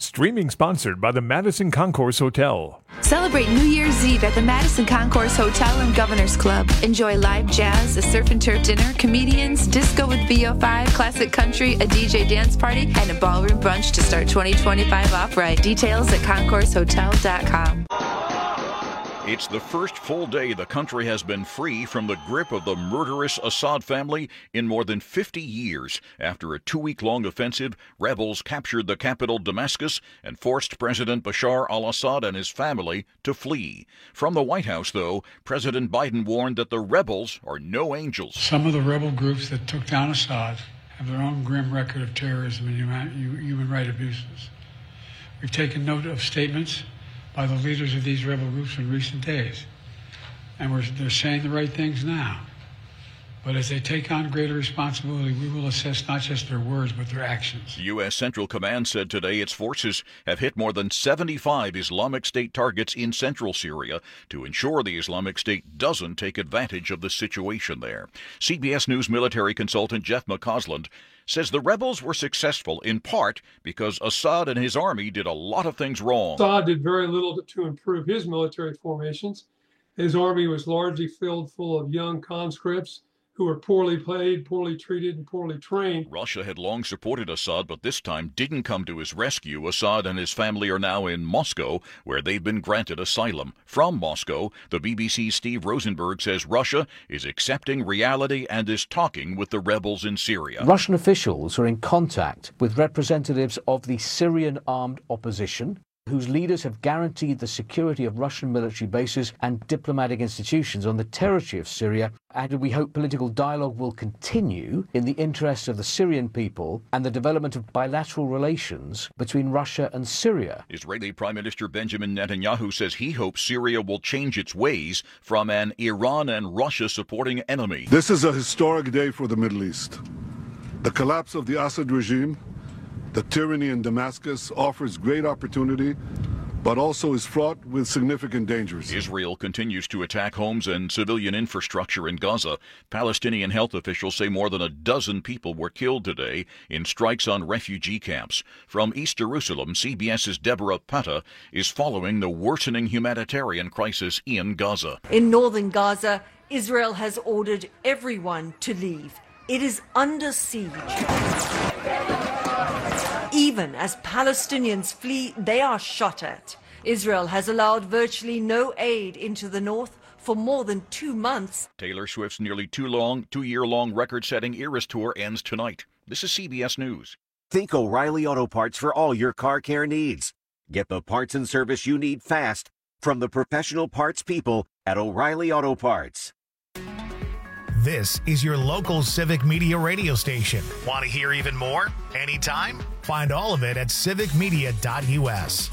Streaming sponsored by the Madison Concourse Hotel. Celebrate New Year's Eve at the Madison Concourse Hotel and Governor's Club. Enjoy live jazz, a surf and turf dinner, comedians, disco with VO5, classic country, a DJ dance party, and a ballroom brunch to start 2025 off right. Details at concoursehotel.com. It's the first full day the country has been free from the grip of the murderous Assad family in more than 50 years. After a 2-week-long offensive, rebels captured the capital Damascus and forced President Bashar al-Assad and his family to flee. From the White House, though, President Biden warned that the rebels are no angels. Some of the rebel groups that took down Assad have their own grim record of terrorism and human rights abuses. We've taken note of statements by the leaders of these rebel groups in recent days. And they're saying the right things now. But as they take on greater responsibility, we will assess not just their words, but their actions. The U.S. Central Command said today its forces have hit more than 75 Islamic State targets in central Syria to ensure the Islamic State doesn't take advantage of the situation there. CBS News military consultant Jeff McCausland says the rebels were successful in part because Assad and his army did a lot of things wrong. Assad did very little to improve his military formations. His army was largely filled full of young conscripts who were poorly paid, poorly treated, and poorly trained. Russia had long supported Assad, but this time didn't come to his rescue. Assad and his family are now in Moscow, where they've been granted asylum. From Moscow, the BBC's Steve Rosenberg says Russia is accepting reality and is talking with the rebels in Syria. Russian officials are in contact with representatives of the Syrian armed opposition, whose leaders have guaranteed the security of Russian military bases and diplomatic institutions on the territory of Syria. And we hope political dialogue will continue in the interests of the Syrian people and the development of bilateral relations between Russia and Syria. Israeli Prime Minister Benjamin Netanyahu says he hopes Syria will change its ways from an Iran and Russia supporting enemy. This is a historic day for the Middle East. The collapse of the Assad regime, the tyranny in Damascus, offers great opportunity, but also is fraught with significant dangers. Israel continues to attack homes and civilian infrastructure in Gaza. Palestinian health officials say more than a dozen people were killed today in strikes on refugee camps. From East Jerusalem, CBS's Deborah Patta is following the worsening humanitarian crisis in Gaza. In northern Gaza, Israel has ordered everyone to leave. It is under siege. Even as Palestinians flee, they are shot at. Israel has allowed virtually no aid into the north for more than 2 months. Taylor Swift's nearly 2-year-long record-setting Eras Tour ends tonight. This is CBS News. Think O'Reilly Auto Parts for all your car care needs. Get the parts and service you need fast from the professional parts people at O'Reilly Auto Parts. This is your local Civic Media radio station. Want to hear even more? Anytime? Find all of it at civicmedia.us.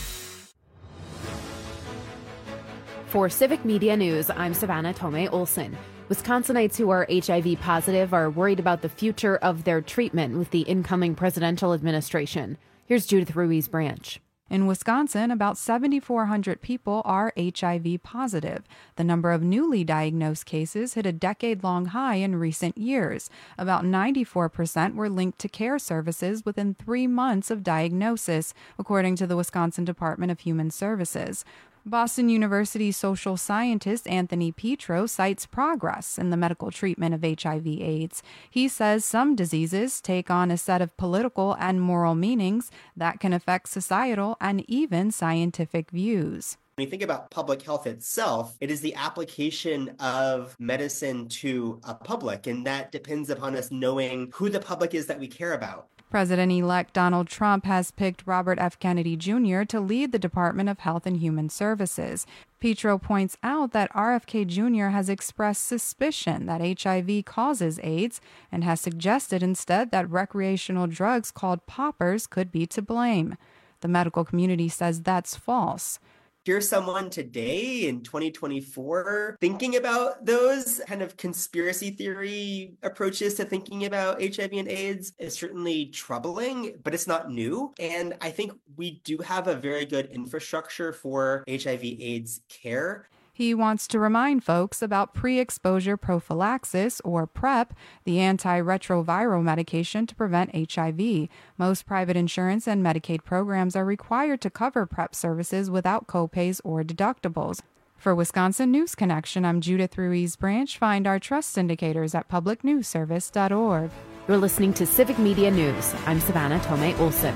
For Civic Media News, I'm Savannah Tomei Olson. Wisconsinites who are HIV positive are worried about the future of their treatment with the incoming presidential administration. Here's Judith Ruiz-Branch. In Wisconsin, about 7,400 people are HIV positive. The number of newly diagnosed cases hit a decade-long high in recent years. About 94% were linked to care services within 3 months of diagnosis, according to the Wisconsin Department of Human Services. Boston University social scientist Anthony Petro cites progress in the medical treatment of HIV/AIDS. He says some diseases take on a set of political and moral meanings that can affect societal and even scientific views. When you think about public health itself, it is the application of medicine to a public, and that depends upon us knowing who the public is that we care about. President-elect Donald Trump has picked Robert F. Kennedy Jr. to lead the Department of Health and Human Services. Petro points out that RFK Jr. has expressed suspicion that HIV causes AIDS and has suggested instead that recreational drugs called poppers could be to blame. The medical community says that's false. Here's someone today in 2024 thinking about those kind of conspiracy theory approaches to thinking about HIV and AIDS is certainly troubling, but it's not new. And I think we do have a very good infrastructure for HIV/AIDS care. He wants to remind folks about pre-exposure prophylaxis, or PrEP, the antiretroviral medication to prevent HIV. Most private insurance and Medicaid programs are required to cover PrEP services without copays or deductibles. For Wisconsin News Connection, I'm Judith Ruiz Branch. Find our trust indicators at publicnewsservice.org. You're listening to Civic Media News. I'm Savannah Tomei Olson.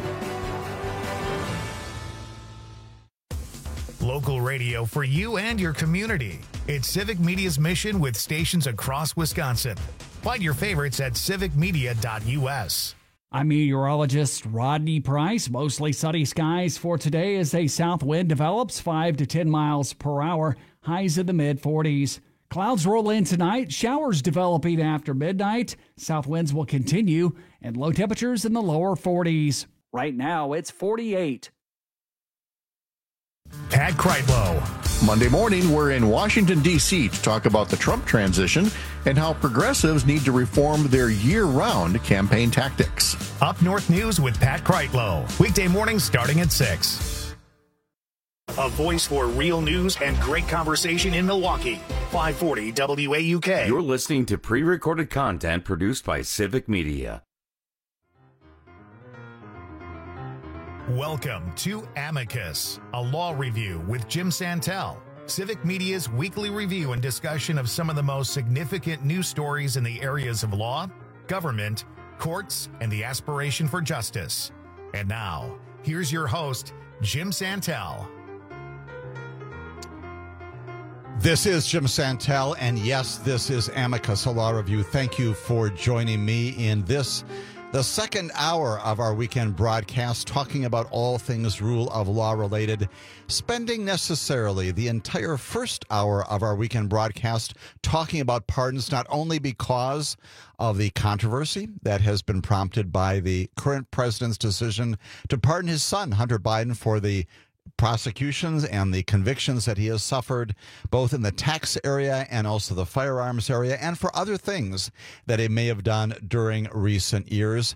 Local radio for you and your community. It's Civic Media's mission with stations across Wisconsin. Find your favorites at civicmedia.us. I'm meteorologist Rodney Price. Mostly sunny skies for today as a south wind develops 5 to 10 miles per hour, highs in the mid-40s. Clouds roll in tonight, showers developing after midnight. South winds will continue, and low temperatures in the lower 40s. Right now, it's 48. Pat Kreitlow. Monday morning, we're in Washington, D.C. to talk about the Trump transition and how progressives need to reform their year-round campaign tactics. Up North News with Pat Kreitlow. Weekday mornings starting at 6. A voice for real news and great conversation in Milwaukee. 540 WAUK. You're listening to pre-recorded content produced by Civic Media. Welcome to Amicus, a law review with Jim Santel, Civic Media's weekly review and discussion of some of the most significant news stories in the areas of law, government, courts, and the aspiration for justice. And now, here's your host, Jim Santel. This is Jim Santel, and yes, this is Amicus, a law review. Thank you for joining me in the second hour of our weekend broadcast, talking about all things rule of law related, spending necessarily the entire first hour of our weekend broadcast talking about pardons, not only because of the controversy that has been prompted by the current president's decision to pardon his son, Hunter Biden, for the prosecutions and the convictions that he has suffered, both in the tax area and also the firearms area, and for other things that he may have done during recent years.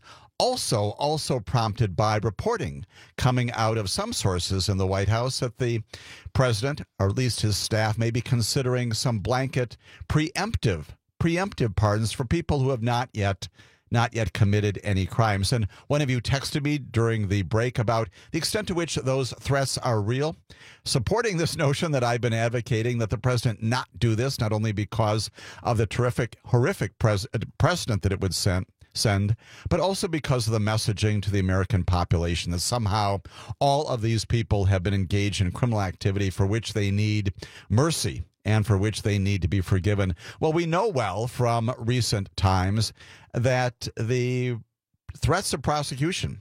Also prompted by reporting coming out of some sources in the White House that the president, or at least his staff, may be considering some blanket preemptive pardons for people who have not yet committed any crimes. And one of you texted me during the break about the extent to which those threats are real, supporting this notion that I've been advocating, that the president not do this, not only because of the horrific precedent that it would send, but also because of the messaging to the American population that somehow all of these people have been engaged in criminal activity for which they need mercy and for which they need to be forgiven. Well, we know well from recent times that the threats of prosecution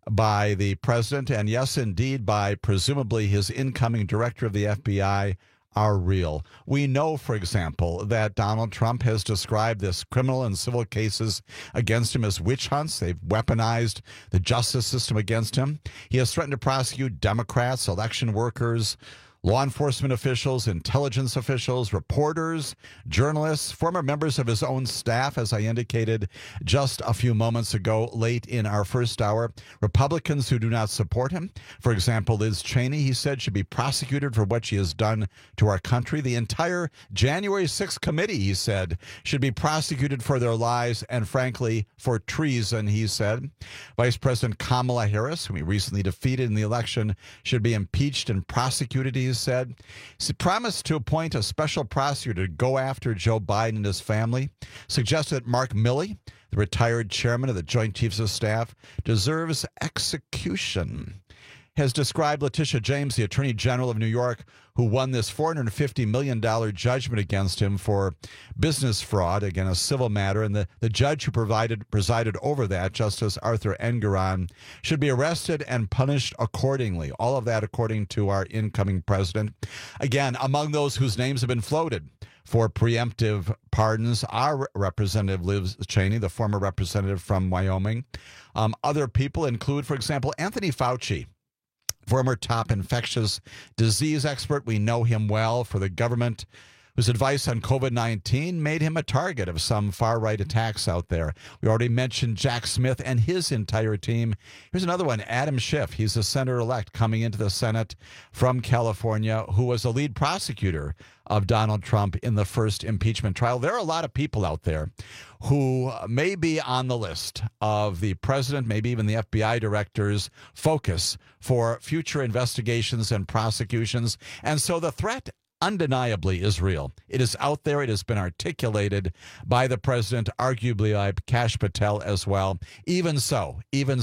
by the president, and yes, indeed, by presumably his incoming director of the FBI, are real. We know, for example, that Donald Trump has described this criminal and civil cases against him as witch hunts. They've weaponized the justice system against him. He has threatened to prosecute Democrats, election workers, law enforcement officials, intelligence officials, reporters, journalists, former members of his own staff, as I indicated just a few moments ago, late in our first hour. Republicans who do not support him, for example, Liz Cheney, he said, should be prosecuted for what she has done to our country. The entire January 6th committee, he said, should be prosecuted for their lies and, frankly, for treason, he said. Vice President Kamala Harris, whom he recently defeated in the election, should be impeached and prosecuted, he said. He promised to appoint a special prosecutor to go after Joe Biden and his family, suggested that Mark Milley, the retired chairman of the Joint Chiefs of Staff, deserves execution. Has described Letitia James, the Attorney General of New York, who won this $450 million judgment against him for business fraud, again, a civil matter, and the judge who presided over that, Justice Arthur Engoron, should be arrested and punished accordingly. All of that according to our incoming president. Again, among those whose names have been floated for preemptive pardons are Representative Liz Cheney, the former representative from Wyoming. Other people include, for example, Anthony Fauci, former top infectious disease expert. We know him well for the government whose advice on COVID-19 made him a target of some far-right attacks out there. We already mentioned Jack Smith and his entire team. Here's another one, Adam Schiff. He's a senator-elect coming into the Senate from California who was the lead prosecutor of Donald Trump in the first impeachment trial. There are a lot of people out there who may be on the list of the president, maybe even the FBI director's focus for future investigations and prosecutions. And so the threat undeniably is real. It is out there. It has been articulated by the president, arguably by Kash Patel as well. Even so,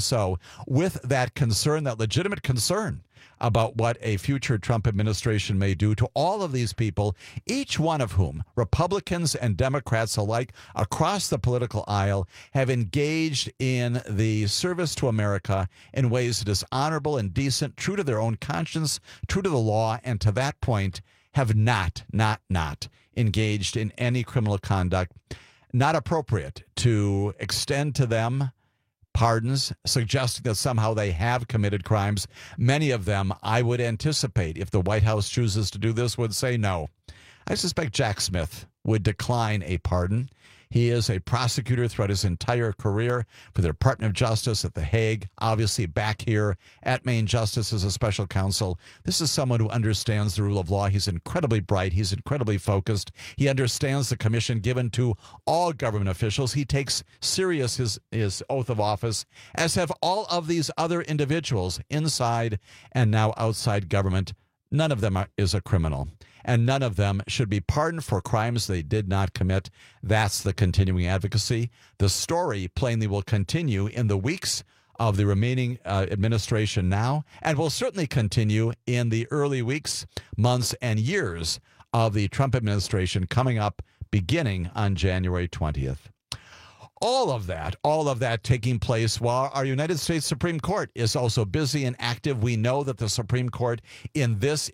with that concern, that legitimate concern about what a future Trump administration may do to all of these people, each one of whom, Republicans and Democrats alike, across the political aisle, have engaged in the service to America in ways that is honorable and decent, true to their own conscience, true to the law, and to that point, have not engaged in any criminal conduct, not appropriate to extend to them pardons, suggesting that somehow they have committed crimes. Many of them, I would anticipate, if the White House chooses to do this, would say no. I suspect Jack Smith would decline a pardon. He is a prosecutor throughout his entire career for the Department of Justice at The Hague, obviously back here at Maine Justice as a special counsel. This is someone who understands the rule of law. He's incredibly bright. He's incredibly focused. He understands the commission given to all government officials. He takes serious his oath of office, as have all of these other individuals inside and now outside government. None of them is a criminal, and none of them should be pardoned for crimes they did not commit. That's the continuing advocacy. The story plainly will continue in the weeks of the remaining administration now, and will certainly continue in the early weeks, months, and years of the Trump administration coming up beginning on January 20th. All of that taking place while our United States Supreme Court is also busy and active. We know that the Supreme Court in its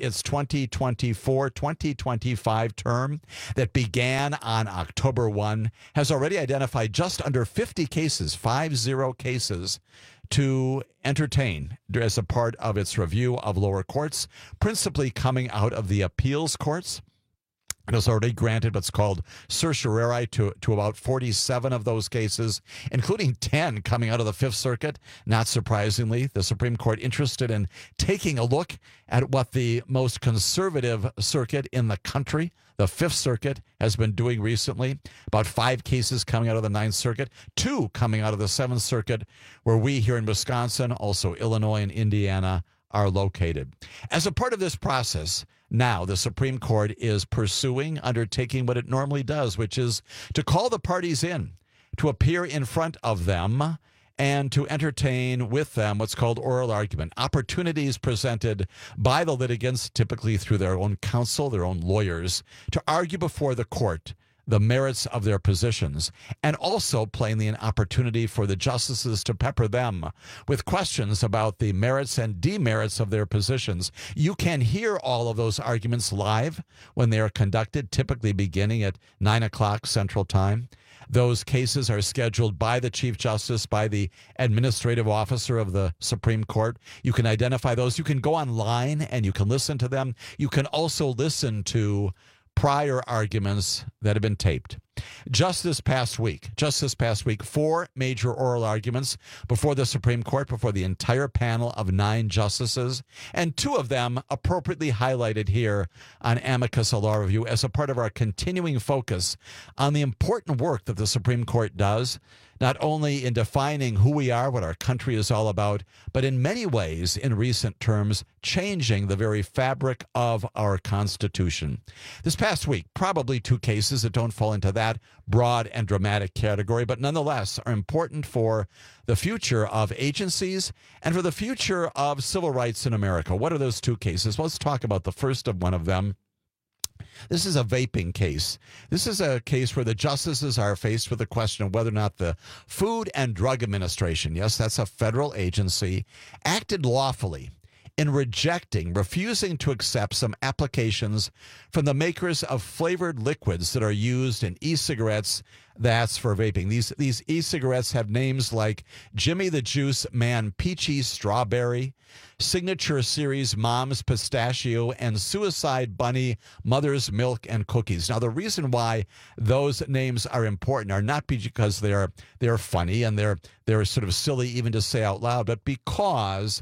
2024-2025 term that began on October 1 has already identified just under 50 cases, 50 cases, to entertain as a part of its review of lower courts, principally coming out of the appeals courts. It has already granted what's called certiorari to about 47 of those cases, including 10 coming out of the Fifth Circuit. Not surprisingly, the Supreme Court interested in taking a look at what the most conservative circuit in the country, the Fifth Circuit, has been doing recently. About 5 cases coming out of the Ninth Circuit, 2 coming out of the Seventh Circuit, where we here in Wisconsin, also Illinois and Indiana, are located. As a part of this process, now the Supreme Court is undertaking what it normally does, which is to call the parties in, to appear in front of them, and to entertain with them what's called oral argument, opportunities presented by the litigants, typically through their own counsel, their own lawyers, to argue before the court the merits of their positions, and also plainly an opportunity for the justices to pepper them with questions about the merits and demerits of their positions. You can hear all of those arguments live when they are conducted, typically beginning at 9 o'clock Central Time. Those cases are scheduled by the Chief Justice, by the administrative officer of the Supreme Court. You can identify those. You can go online and you can listen to them. You can also listen to prior arguments that have been taped. Just this past week, 4 major oral arguments before the Supreme Court, before the entire panel of 9 justices, and 2 of them appropriately highlighted here on Amicus Law Review as a part of our continuing focus on the important work that the Supreme Court does, not only in defining who we are, what our country is all about, but in many ways, in recent terms, changing the very fabric of our Constitution. This past week, probably 2 cases that don't fall into that broad and dramatic category, but nonetheless are important for the future of agencies and for the future of civil rights in America. What are those 2 cases? Well, let's talk about the first of one of them. This is a vaping case. This is a case where the justices are faced with the question of whether or not the Food and Drug Administration, yes, that's a federal agency, acted lawfully in refusing to accept some applications from the makers of flavored liquids that are used in e-cigarettes That's for vaping. These e-cigarettes have names like Jimmy the Juice Man Peachy Strawberry, Signature Series Mom's Pistachio, and Suicide Bunny Mother's Milk and Cookies. Now, the reason why those names are important are not because they're funny and they're sort of silly even to say out loud, but because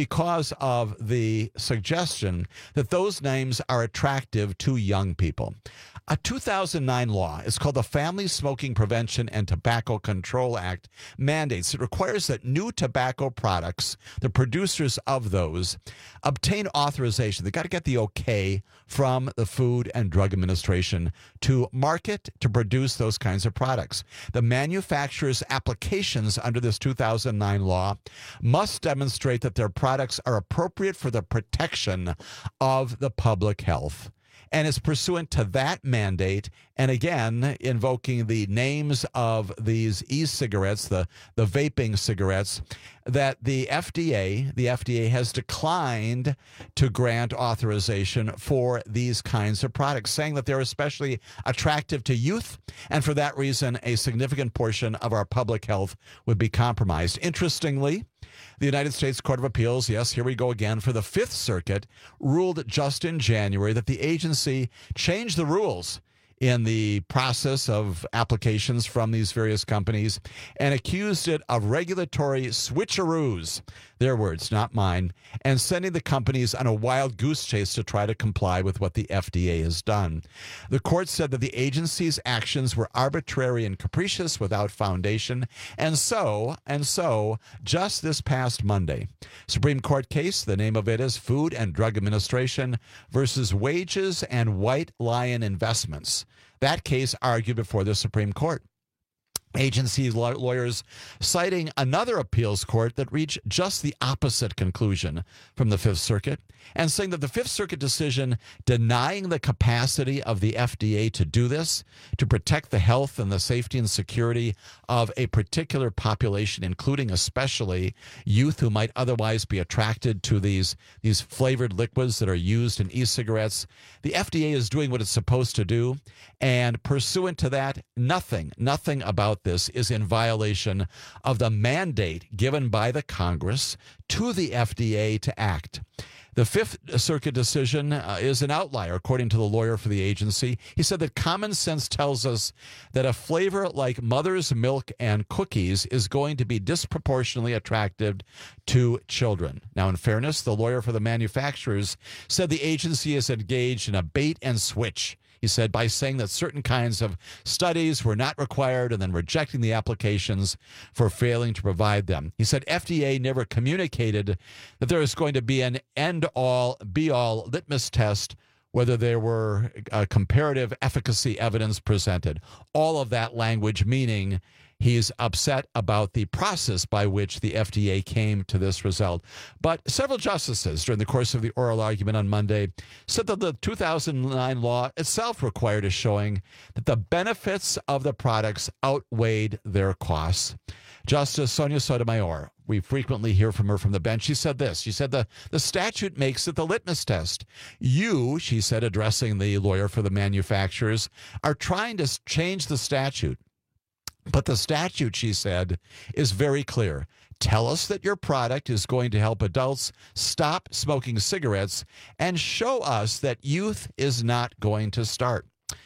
of the suggestion that those names are attractive to young people. A 2009 law, it's called the Family Smoking Prevention and Tobacco Control Act, mandates it requires that new tobacco products, the producers of those, obtain authorization. They got to get the okay from the Food and Drug Administration to market, to produce those kinds of products. The manufacturer's applications under this 2009 law must demonstrate that their products are appropriate for the protection of the public health. And it's pursuant to that mandate, and again, invoking the names of these e-cigarettes, the vaping cigarettes, that the FDA has declined to grant authorization for these kinds of products, saying that they're especially attractive to youth, and for that reason, a significant portion of our public health would be compromised. Interestingly, the United States Court of Appeals, yes, here we go again, for the Fifth Circuit, ruled just in January that the agency changed the rules in the process of applications from these various companies and accused it of regulatory switcheroos, their words, not mine, and sending the companies on a wild goose chase to try to comply with what the FDA has done. The court said that the agency's actions were arbitrary and capricious without foundation, and so, just this past Monday, Supreme Court case, the name of it is Food and Drug Administration versus Wages and White Lion Investments. That case argued before the Supreme Court. Agency lawyers citing another appeals court that reached just the opposite conclusion from the Fifth Circuit, and saying that the Fifth Circuit decision denying the capacity of the FDA to do this, to protect the health and the safety and security of a particular population, including especially youth who might otherwise be attracted to these flavored liquids that are used in e-cigarettes. The FDA is doing what it's supposed to do, and pursuant to that, nothing about this is in violation of the mandate given by the Congress to the FDA to act. The Fifth Circuit decision is an outlier, according to the lawyer for the agency. He said that common sense tells us that a flavor like Mother's Milk and Cookies is going to be disproportionately attractive to children. Now, in fairness, the lawyer for the manufacturers said the agency is engaged in a bait and switch. He said, by saying that certain kinds of studies were not required and then rejecting the applications for failing to provide them. He said FDA never communicated that there was going to be an end-all, be-all litmus test whether there were comparative efficacy evidence presented. All of that language meaning he's upset about the process by which the FDA came to this result. But several justices during the course of the oral argument on Monday said that the 2009 law itself required a showing that the benefits of the products outweighed their costs. Justice Sonia Sotomayor, we frequently hear from her from the bench. She said this. She said the statute makes it the litmus test. You, she said, addressing the lawyer for the manufacturers, are trying to change the statute. But the statute, she said, is very clear. Tell us that your product is going to help adults stop smoking cigarettes and show us that youth is not going to start.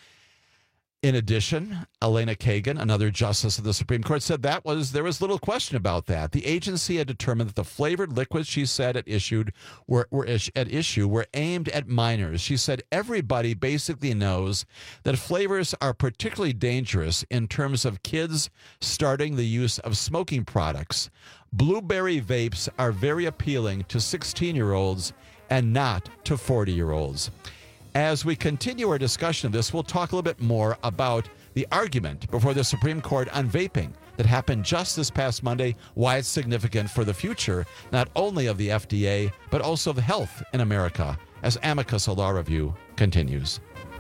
In addition, Elena Kagan, another justice of the Supreme Court, said there was little question about that. The agency had determined that the flavored liquids, she said, were aimed at minors. She said everybody basically knows that flavors are particularly dangerous in terms of kids starting the use of smoking products. Blueberry vapes are very appealing to 16-year-olds and not to 40-year-olds. As we continue our discussion of this, we'll talk a little bit more about the argument before the Supreme Court on vaping that happened just this past Monday, why it's significant for the future, not only of the FDA, but also of health in America, as Amicus, a law review, continues.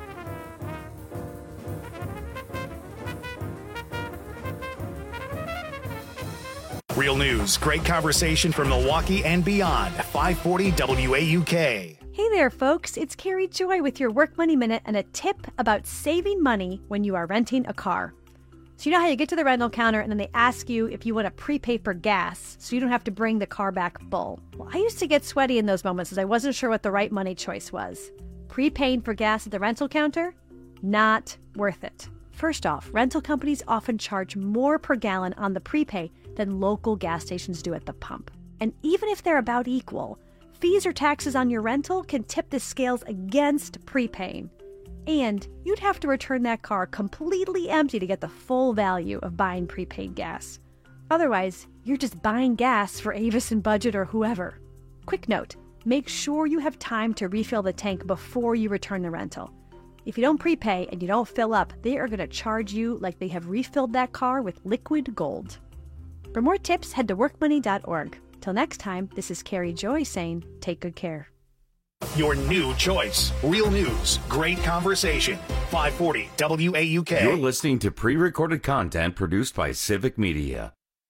Real news, great conversation from Milwaukee and beyond. 540 WAUK. Hey there, folks. It's Carrie Joy with your Work Money Minute and a tip about saving money when you are renting a car. So you know how you get to the rental counter and then they ask you if you want to prepay for gas so you don't have to bring the car back full. Well, I used to get sweaty in those moments as I wasn't sure what the right money choice was. Prepaying for gas at the rental counter? Not worth it. First off, rental companies often charge more per gallon on the prepay than local gas stations do at the pump. And even if they're about equal, fees or taxes on your rental can tip the scales against prepaying. And you'd have to return that car completely empty to get the full value of buying prepaid gas. Otherwise, you're just buying gas for Avis and Budget or whoever. Quick note, make sure you have time to refill the tank before you return the rental. If you don't prepay and you don't fill up, they are going to charge you like they have refilled that car with liquid gold. For more tips, head to workmoney.org. Till next time, this is Carrie Joy saying, take good care. Your new choice. Real news. Great conversation. 540 WAUK. You're listening to pre-recorded content produced by Civic Media.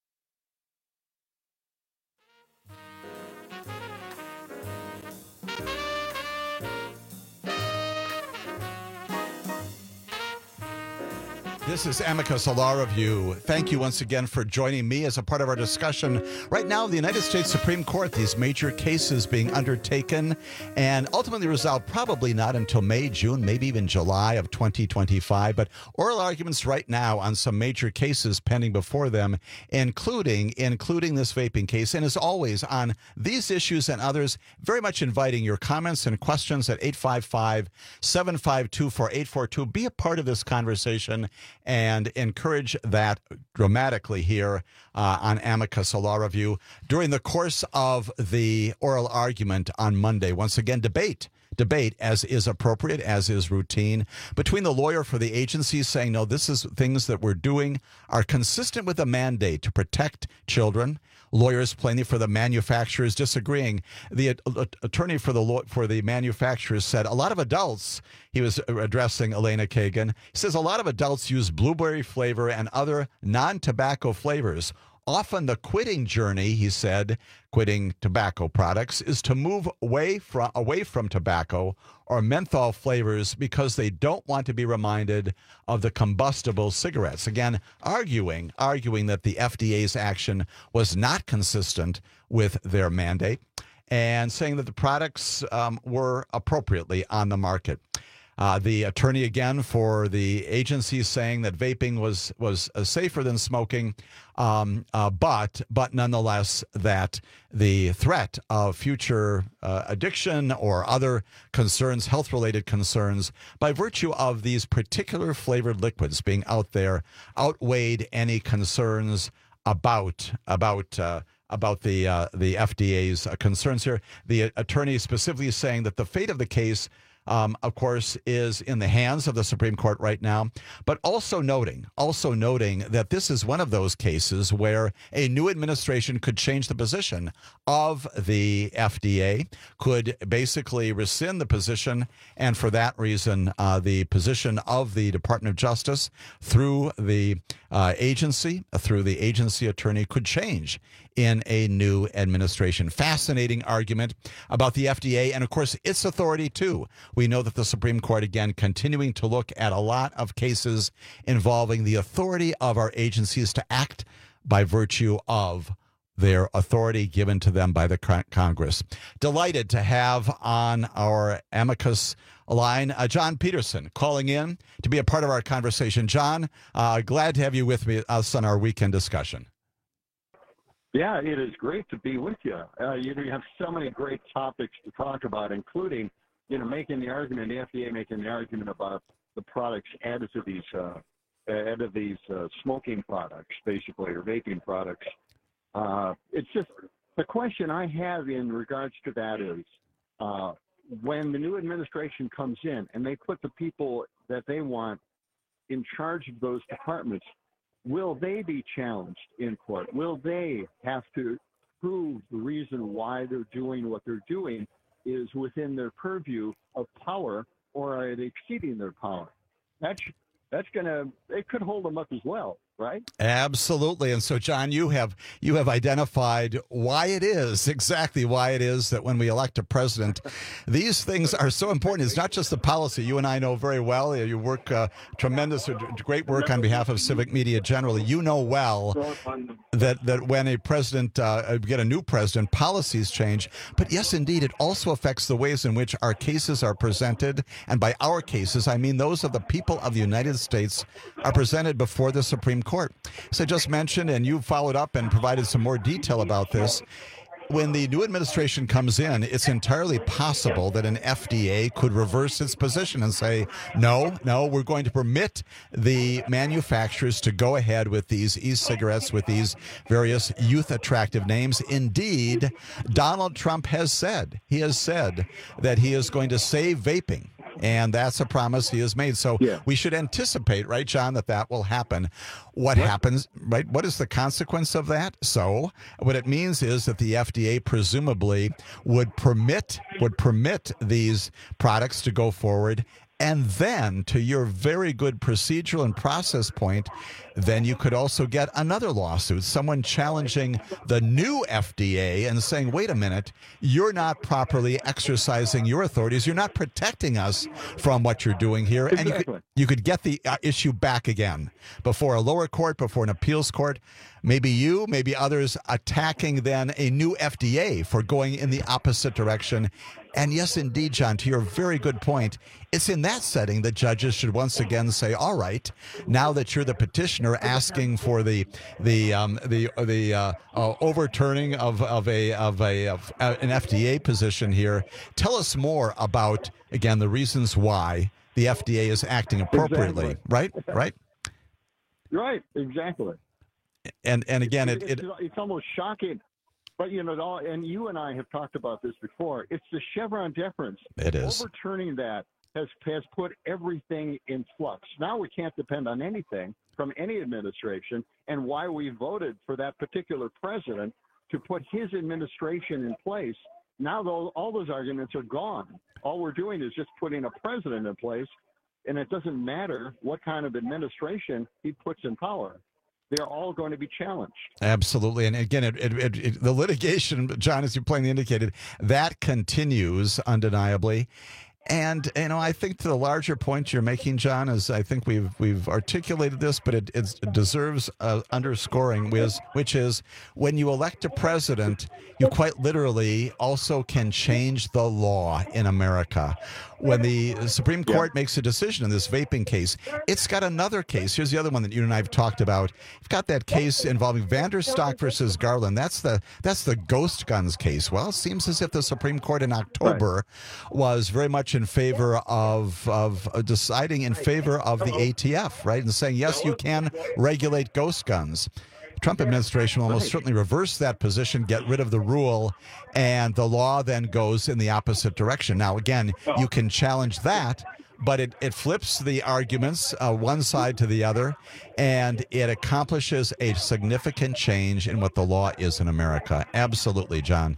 This is Amicus, a law review. Thank you once again for joining me as a part of our discussion. Right now, the United States Supreme Court, these major cases being undertaken and ultimately resolved probably not until May, June, maybe even July of 2025. But oral arguments right now on some major cases pending before them, including this vaping case. And as always, on these issues and others, very much inviting your comments and questions at 855-752-4842. Be a part of this conversation and encourage that dramatically here on Amicus, a law review. During the course of the oral argument on Monday, once again, debate, as is appropriate, as is routine, between the lawyer for the agency saying, no, this is things that we're doing are consistent with the mandate to protect children. Lawyers plainly for the manufacturers disagreeing. The attorney for the manufacturers said a lot of adults, he was addressing Elena Kagan, he says a lot of adults use blueberry flavor and other non-tobacco flavors. Often the quitting journey, he said, quitting tobacco products, is to move away from tobacco or menthol flavors because they don't want to be reminded of the combustible cigarettes. Again, arguing that the FDA's action was not consistent with their mandate and saying that the products were appropriately on the market. The attorney again for the agency saying that vaping was safer than smoking, but nonetheless that the threat of future addiction or other concerns, health-related concerns, by virtue of these particular flavored liquids being out there, outweighed any concerns about the FDA's concerns here. The attorney specifically saying that the fate of the case, of course, is in the hands of the Supreme Court right now, but also noting that this is one of those cases where a new administration could change the position of the FDA, could basically rescind the position, and for that reason, the position of the Department of Justice through the agency attorney could change in a new administration. Fascinating argument about the FDA and, of course, its authority, too. We know that the Supreme Court, again, continuing to look at a lot of cases involving the authority of our agencies to act by virtue of their authority given to them by the Congress. Delighted to have on our Amicus line John Peterson calling in to be a part of our conversation. John, glad to have you with us on our weekend discussion. Yeah, it is great to be with you. You have so many great topics to talk about, including, making the argument, the FDA making the argument about the products added to these smoking products, basically, or vaping products. It's just the question I have in regards to that is, when the new administration comes in and they put the people that they want in charge of those departments, will they be challenged in court? Will they have to prove the reason why they're doing what they're doing is within their purview of power, or are they exceeding their power? It could hold them up as well. right? Absolutely. And so, John, you have identified exactly why it is that when we elect a president, these things are so important. It's not just the policy. You and I know very well. You work great work on behalf of Civic Media generally. You know well that when a president, get a new president, policies change. But yes, indeed, it also affects the ways in which our cases are presented. And by our cases, I mean those of the people of the United States are presented before the Supreme Court. As I just mentioned, and you followed up and provided some more detail about this, when the new administration comes in, it's entirely possible that an FDA could reverse its position and say, no, we're going to permit the manufacturers to go ahead with these e-cigarettes with these various youth-attractive names. Indeed, Donald Trump has said that he is going to save vaping. And that's a promise he has made. So we should anticipate, right, John, that will happen. What happens, right? What is the consequence of that? So what it means is that the FDA presumably would permit these products to go forward. And then, to your very good procedural and process point, then you could also get another lawsuit, someone challenging the new FDA and saying, wait a minute, you're not properly exercising your authorities. You're not protecting us from what you're doing here. Exactly. And you could get the issue back again before a lower court, before an appeals court. Maybe you, maybe others attacking then a new FDA for going in the opposite direction. And yes, indeed, John, to your very good point, it's in that setting that judges should once again say, all right, now that you're the petitioner asking for the overturning of an FDA position here, tell us more about, again, the reasons why the FDA is acting appropriately, exactly. Right? Right, exactly. And again, it's almost shocking. But, and you and I have talked about this before. It's the Chevron deference. It is. Overturning that has put everything in flux. Now we can't depend on anything from any administration, and why we voted for that particular president to put his administration in place. Now all those arguments are gone. All we're doing is just putting a president in place, and it doesn't matter what kind of administration he puts in power. They're all going to be challenged. Absolutely. And again, the litigation, John, as you plainly indicated, that continues undeniably. And, I think to the larger point you're making, John, is I think we've articulated this, but it deserves underscoring, which is when you elect a president, you quite literally also can change the law in America. When the Supreme Court makes a decision in this vaping case, it's got another case. Here's the other one that you and I have talked about. You've got that case involving Vanderstock versus Garland. That's the ghost guns case. Well, it seems as if the Supreme Court in October was very much in favor of deciding in favor of the ATF, right, and saying, yes, you can regulate ghost guns. The Trump administration will almost certainly reverse that position, get rid of the rule, and the law then goes in the opposite direction. Now, again, you can challenge that, but it flips the arguments one side to the other, and it accomplishes a significant change in what the law is in America. Absolutely, John.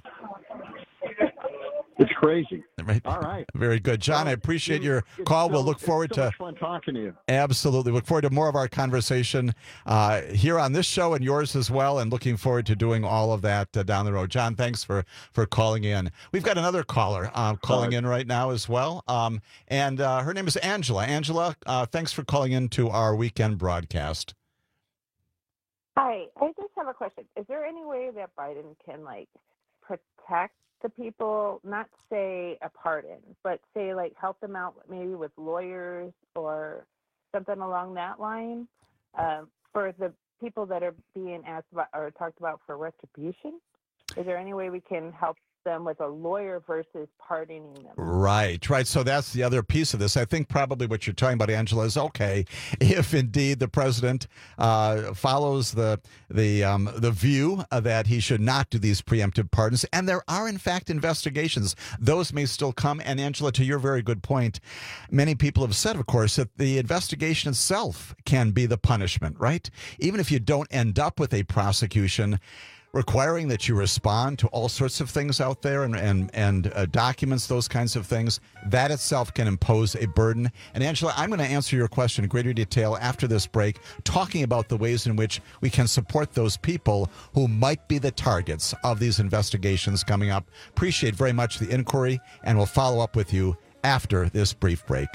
It's crazy. Right. All right. Very good. John, I appreciate your call. We'll look forward to... It's so much fun talking to you. Absolutely. Look forward to more of our conversation here on this show and yours as well, and looking forward to doing all of that down the road. John, thanks for calling in. We've got another caller calling in right now as well, and her name is Angela. Angela, thanks for calling in to our weekend broadcast. Hi. I just have a question. Is there any way that Biden can, protect the people, not say a pardon, but say help them out maybe with lawyers or something along that line for the people that are being asked about or talked about for retribution? Is there any way we can help them with a lawyer versus pardoning them? Right. So that's the other piece of this. I think probably what you're talking about, Angela, is okay if indeed the president follows the view that he should not do these preemptive pardons, and there are in fact investigations. Those may still come. And Angela, to your very good point, many people have said, of course, that the investigation itself can be the punishment. Right. Even if you don't end up with a prosecution, requiring that you respond to all sorts of things out there and documents those kinds of things, that itself can impose a burden. And Angela, I'm going to answer your question in greater detail after this break, talking about the ways in which we can support those people who might be the targets of these investigations coming up. Appreciate very much the inquiry, and we'll follow up with you after this brief break.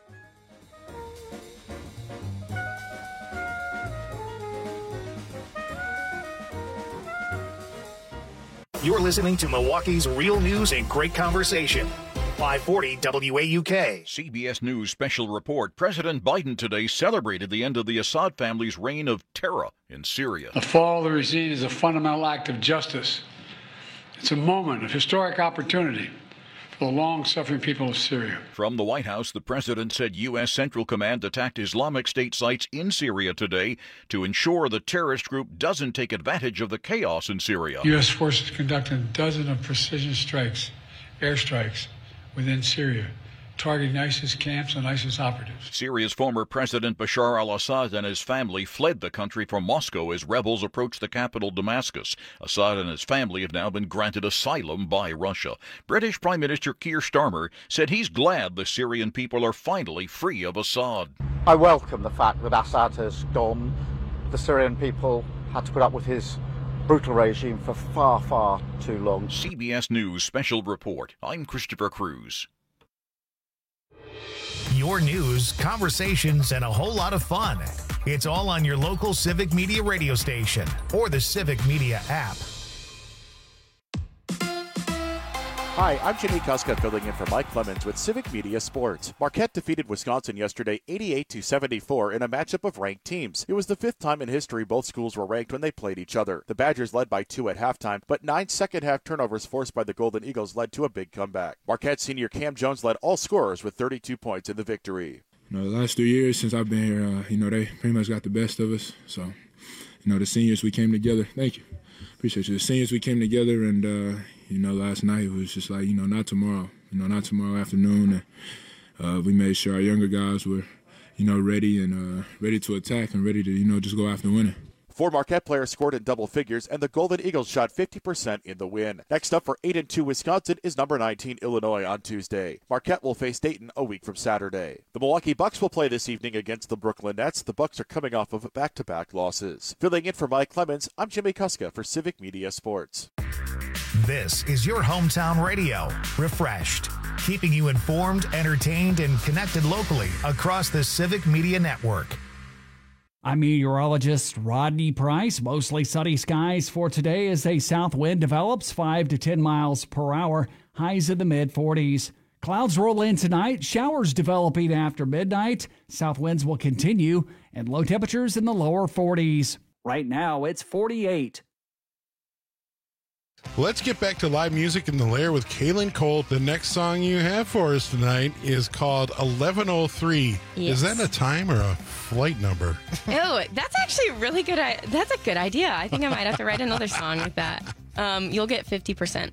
You're listening to Milwaukee's Real News and Great Conversation. 540 WAUK. CBS News special report. President Biden today celebrated the end of the Assad family's reign of terror in Syria. The fall of the regime is a fundamental act of justice. It's a moment of historic opportunity for the long-suffering people of Syria. From the White House, the president said U.S. Central Command attacked Islamic State sites in Syria today to ensure the terrorist group doesn't take advantage of the chaos in Syria. U.S. forces conducted dozens of precision strikes, airstrikes, within Syria, targeting ISIS camps and ISIS operatives. Syria's former President Bashar al-Assad and his family fled the country from Moscow as rebels approached the capital, Damascus. Assad and his family have now been granted asylum by Russia. British Prime Minister Keir Starmer said he's glad the Syrian people are finally free of Assad. I welcome the fact that Assad has gone. The Syrian people had to put up with his brutal regime for far, far too long. CBS News special report. I'm Christopher Cruz. Your news, conversations, and a whole lot of fun. It's all on your local Civic Media radio station or the Civic Media app. Hi, I'm Jimmy Kuska filling in for Mike Clemens with Civic Media Sports. Marquette defeated Wisconsin yesterday 88-74 in a matchup of ranked teams. It was the fifth time in history both schools were ranked when they played each other. The Badgers led by 2 at halftime, but 9 second-half turnovers forced by the Golden Eagles led to a big comeback. Marquette senior Cam Jones led all scorers with 32 points in the victory. The last 3 years since I've been here, they pretty much got the best of us. So, the seniors, we came together. Thank you. Appreciate you. The seniors, we came together, and, last night it was just like, not tomorrow. Not tomorrow afternoon. And we made sure our younger guys were, ready and ready to attack and ready to, just go after winning. 4 Marquette players scored in double figures, and the Golden Eagles shot 50% in the win. Next up for 8-2 Wisconsin is number 19 Illinois on Tuesday. Marquette will face Dayton a week from Saturday. The Milwaukee Bucks will play this evening against the Brooklyn Nets. The Bucks are coming off of back-to-back losses. Filling in for Mike Clemens, I'm Jimmy Kuska for Civic Media Sports. This is your hometown radio, refreshed, keeping you informed, entertained, and connected locally across the Civic Media Network. I'm meteorologist Rodney Price. Mostly sunny skies for today as a south wind develops 5 to 10 miles per hour, highs in the mid-40s. Clouds roll in tonight, showers developing after midnight. South winds will continue, and low temperatures in the lower 40s. Right now, it's 48. Let's get back to live music in the Lair with Kaylin Cole. The next song you have for us tonight is called 1103. Yes. Is that a time or a flight number? Oh, that's actually really good. That's a good idea. I think I might have to write another song with that. You'll get 50%.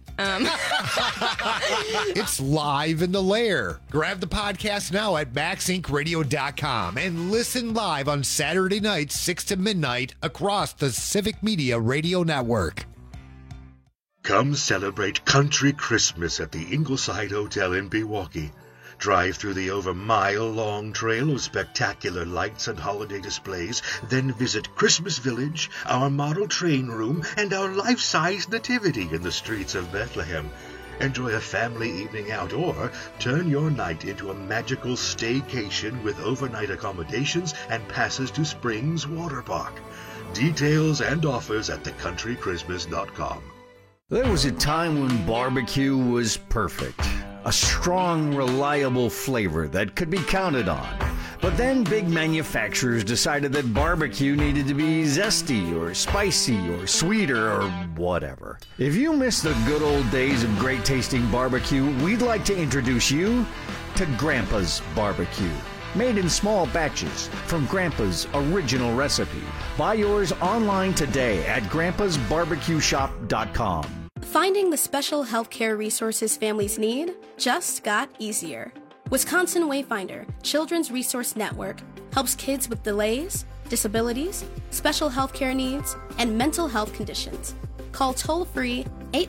It's live in the Lair. Grab the podcast now at MaxIncRadio.com and listen live on Saturday nights, 6 to midnight, across the Civic Media Radio Network. Come celebrate Country Christmas at the Ingleside Hotel in Milwaukee. Drive through the over mile-long trail of spectacular lights and holiday displays, then visit Christmas Village, our model train room, and our life-size nativity in the streets of Bethlehem. Enjoy a family evening out or turn your night into a magical staycation with overnight accommodations and passes to Springs Water Park. Details and offers at thecountrychristmas.com. There was a time when barbecue was perfect. A strong, reliable flavor that could be counted on. But then big manufacturers decided that barbecue needed to be zesty or spicy or sweeter or whatever. If you miss the good old days of great tasting barbecue, we'd like to introduce you to Grandpa's Barbecue. Made in small batches from Grandpa's original recipe. Buy yours online today at grandpasbarbecueshop.com. Finding the special healthcare resources families need just got easier. Wisconsin Wayfinder Children's Resource Network helps kids with delays, disabilities, special healthcare needs, and mental health conditions. Call toll-free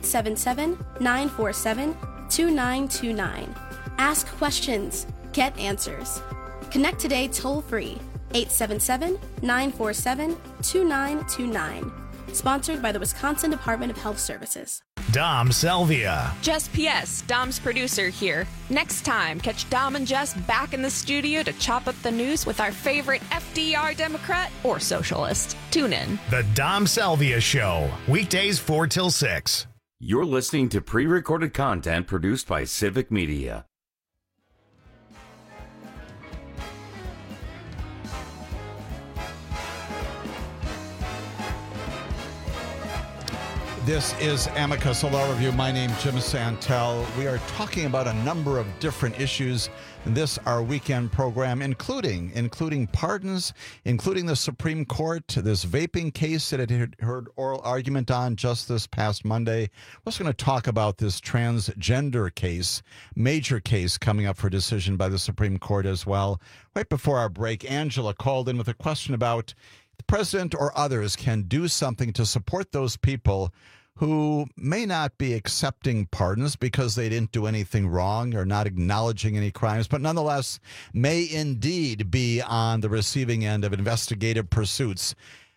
877-947-2929. Ask questions. Get answers. Connect today toll-free 877-947-2929. Sponsored by the Wisconsin Department of Health Services. Dom Salvia. Jess P.S., Dom's producer here. Next time, catch Dom and Jess back in the studio to chop up the news with our favorite FDR Democrat or socialist. Tune in. The Dom Salvia Show. Weekdays 4 till 6. You're listening to pre-recorded content produced by Civic Media. This is Amicus Law Review. My name's Jim Santel. We are talking about a number of different issues in this, our weekend program, including pardons, including the Supreme Court, this vaping case that it heard oral argument on just this past Monday. We're also going to talk about this transgender case, major case coming up for decision by the Supreme Court as well. Right before our break, Angela called in with a question about the president or others can do something to support those people who may not be accepting pardons because they didn't do anything wrong or not acknowledging any crimes, but nonetheless may indeed be on the receiving end of investigative pursuits,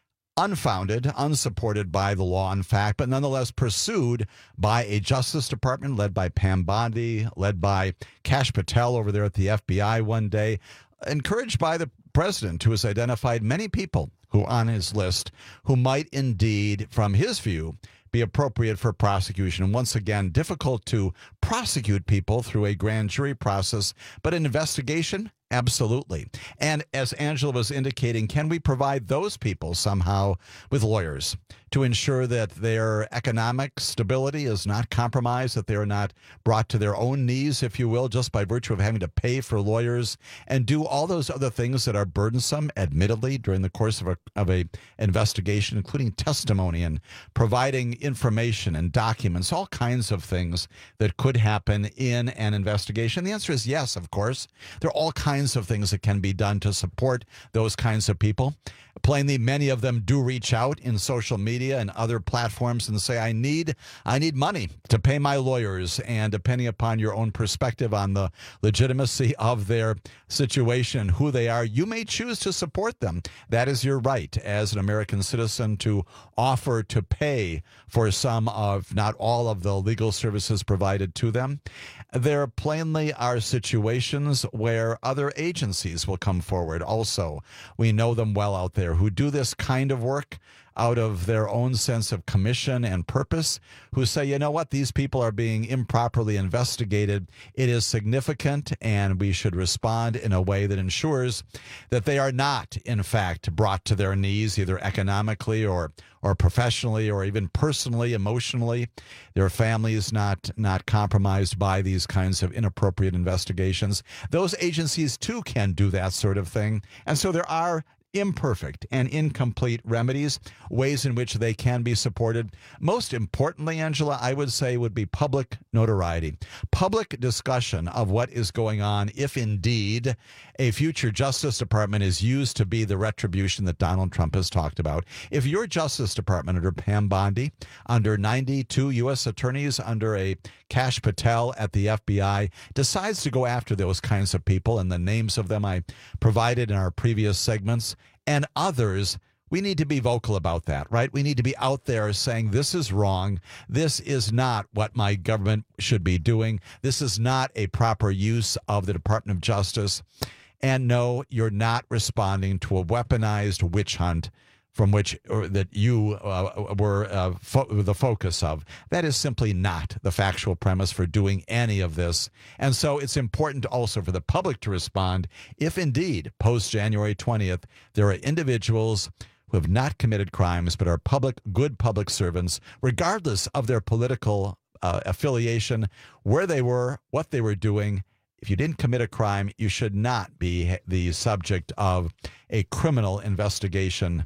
unfounded, unsupported by the law, in fact, but nonetheless pursued by a Justice Department led by Pam Bondi, led by Kash Patel over there at the FBI one day, encouraged by the president, who has identified many people who on his list who might indeed, from his view, be appropriate for prosecution. And once again, difficult to prosecute people through a grand jury process, but an investigation, absolutely. And as Angela was indicating, can we provide those people somehow with lawyers to ensure that their economic stability is not compromised, that they are not brought to their own knees, if you will, just by virtue of having to pay for lawyers and do all those other things that are burdensome, admittedly, during the course of a investigation, including testimony and providing information and documents, all kinds of things that could happen in an investigation? The answer is yes, of course. There are all kinds of things that can be done to support those kinds of people. Plainly, many of them do reach out in social media and other platforms and say, I need money to pay my lawyers. And depending upon your own perspective on the legitimacy of their situation, who they are, you may choose to support them. That is your right as an American citizen to offer to pay for some of, not all of, the legal services provided to them. There plainly are situations where other agencies will come forward also. We know them well out there who do this kind of work out of their own sense of commission and purpose, who say, you know what, these people are being improperly investigated. It is significant, and we should respond in a way that ensures that they are not, in fact, brought to their knees, either economically or professionally or even personally, emotionally. Their families not compromised by these kinds of inappropriate investigations. Those agencies, too, can do that sort of thing. And so there are imperfect and incomplete remedies, ways in which they can be supported. Most importantly, Angela, I would say would be public notoriety, public discussion of what is going on if indeed a future Justice Department is used to be the retribution that Donald Trump has talked about. If your Justice Department under Pam Bondi, under 92 U.S. attorneys, under a Kash Patel at the FBI, decides to go after those kinds of people, and the names of them I provided in our previous segments, and others, we need to be vocal about that, right? We need to be out there saying this is wrong. This is not what my government should be doing. This is not a proper use of the Department of Justice. And no, you're not responding to a weaponized witch hunt from which that you were the focus of. That is simply not the factual premise for doing any of this. And so it's important also for the public to respond if indeed, post-January 20th, there are individuals who have not committed crimes but are good public servants, regardless of their political affiliation, where they were, what they were doing. If you didn't commit a crime, you should not be the subject of a criminal investigation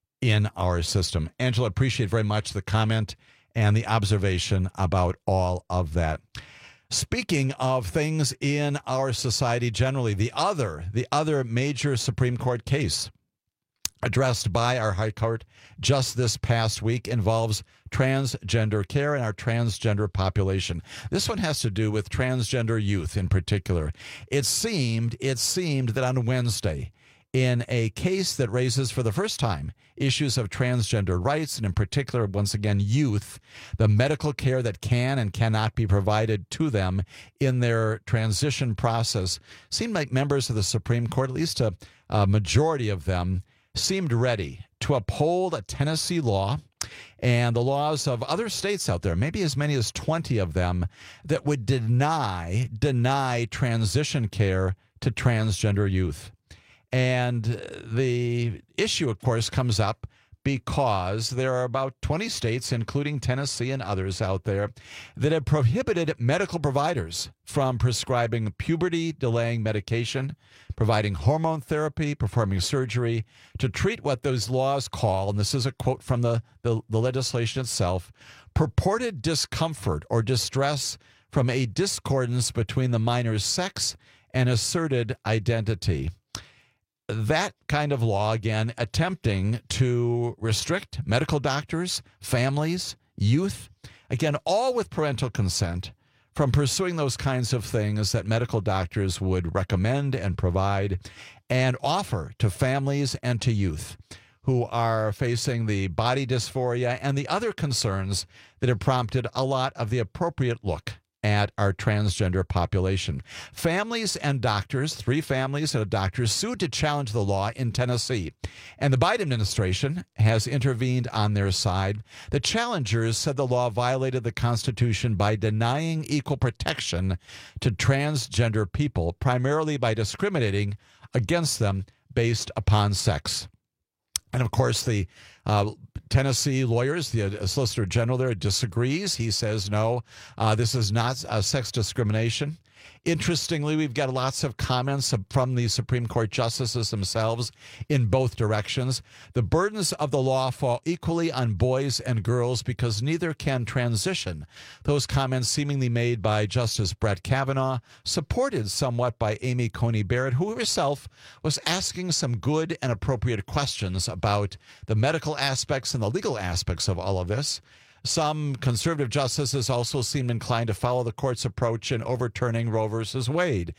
in our system. Angela, appreciate very much the comment and the observation about all of that. Speaking of things in our society generally, the other major Supreme Court case addressed by our High Court just this past week involves transgender care and our transgender population. This one has to do with transgender youth in particular. It seemed that on Wednesday, in a case that raises for the first time issues of transgender rights, and in particular, once again, youth, the medical care that can and cannot be provided to them in their transition process, seemed like members of the Supreme Court, at least a majority of them, seemed ready to uphold a Tennessee law and the laws of other states out there, maybe as many as 20 of them, that would deny transition care to transgender youth. And the issue, of course, comes up because there are about 20 states, including Tennessee and others out there, that have prohibited medical providers from prescribing puberty-delaying medication, providing hormone therapy, performing surgery to treat what those laws call, and this is a quote from the legislation itself, purported discomfort or distress from a discordance between the minor's sex and asserted identity. That kind of law, again, attempting to restrict medical doctors, families, youth, again, all with parental consent, from pursuing those kinds of things that medical doctors would recommend and provide and offer to families and to youth who are facing the body dysphoria and the other concerns that have prompted a lot of the appropriate look at our transgender population. Families and doctors, 3 families and a doctor, sued to challenge the law in Tennessee. And the Biden administration has intervened on their side. The challengers said the law violated the Constitution by denying equal protection to transgender people, primarily by discriminating against them based upon sex. And of course, the Tennessee lawyers, the Solicitor General there disagrees. He says, no, this is not sex discrimination. Interestingly, we've got lots of comments from the Supreme Court justices themselves in both directions. The burdens of the law fall equally on boys and girls because neither can transition. Those comments seemingly made by Justice Brett Kavanaugh, supported somewhat by Amy Coney Barrett, who herself was asking some good and appropriate questions about the medical aspects and the legal aspects of all of this. Some conservative justices also seem inclined to follow the court's approach in overturning Roe versus Wade,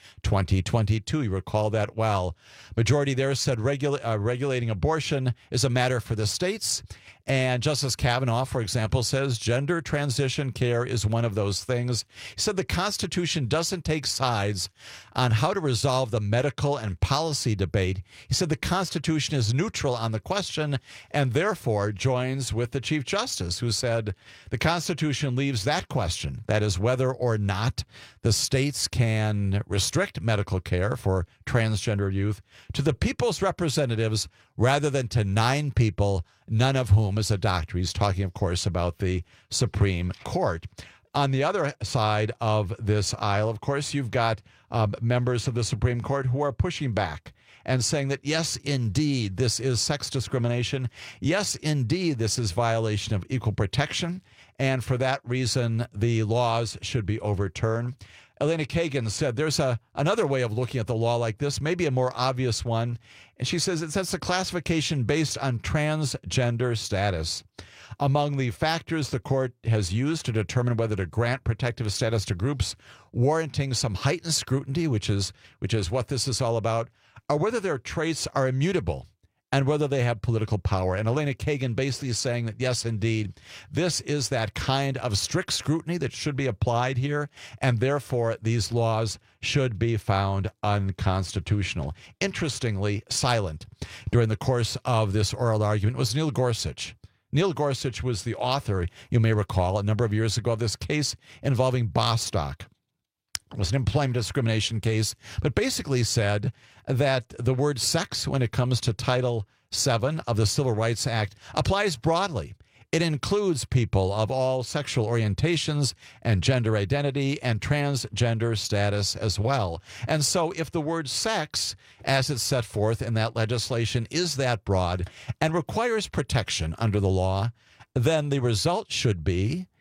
2022. You recall that well. Majority there said regulating abortion is a matter for the states. And Justice Kavanaugh, for example, says gender transition care is one of those things. He said the Constitution doesn't take sides on how to resolve the medical and policy debate. He said the Constitution is neutral on the question and therefore joins with the Chief Justice, who said the Constitution leaves that question, that is whether or not the states can restrict medical care for transgender youth, to the people's representatives rather than to 9 people, none of whom is a doctor. He's talking, of course, about the Supreme Court. On the other side of this aisle, of course, you've got members of the Supreme Court who are pushing back and saying that, yes, indeed, this is sex discrimination. Yes, indeed, this is violation of equal protection. And for that reason, the laws should be overturned. Elena Kagan said there's another way of looking at the law like this, maybe a more obvious one. And she says it sets a classification based on transgender status. Among the factors the court has used to determine whether to grant protective status to groups warranting some heightened scrutiny, which is what this is all about, are whether their traits are immutable and whether they have political power. And Elena Kagan basically is saying that, yes, indeed, this is that kind of strict scrutiny that should be applied here, and therefore these laws should be found unconstitutional. Interestingly, silent during the course of this oral argument was Neil Gorsuch. Neil Gorsuch was the author, you may recall, a number of years ago of this case involving Bostock. It was an employment discrimination case, but basically said that the word sex, when it comes to Title VII of the Civil Rights Act, applies broadly. It includes people of all sexual orientations and gender identity and transgender status as well. And so if the word sex, as it's set forth in that legislation, is that broad and requires protection under the law, then the result should be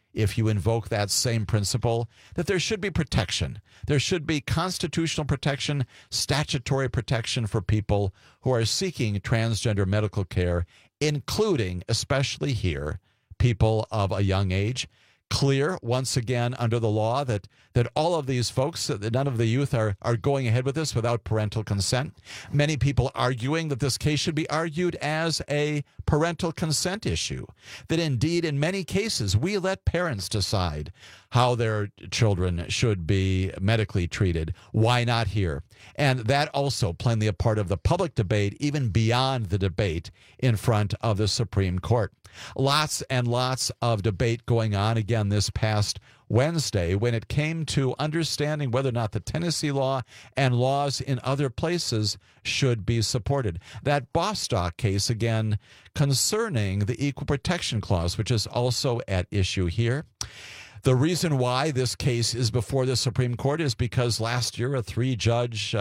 if you invoke that same principle, that there should be protection. There should be constitutional protection, statutory protection for people who are seeking transgender medical care, including, especially here, people of a young age. Clear, once again, under the law that all of these folks, that none of the youth are going ahead with this without parental consent. Many people arguing that this case should be argued as a parental consent issue, that indeed in many cases we let parents decide how their children should be medically treated. Why not here? And that also plainly a part of the public debate, even beyond the debate in front of the Supreme Court. Lots and lots of debate going on again this past Wednesday when it came to understanding whether or not the Tennessee law and laws in other places should be supported. That Bostock case, again, concerning the Equal Protection Clause, which is also at issue here. The reason why this case is before the Supreme Court is because last year a three-judge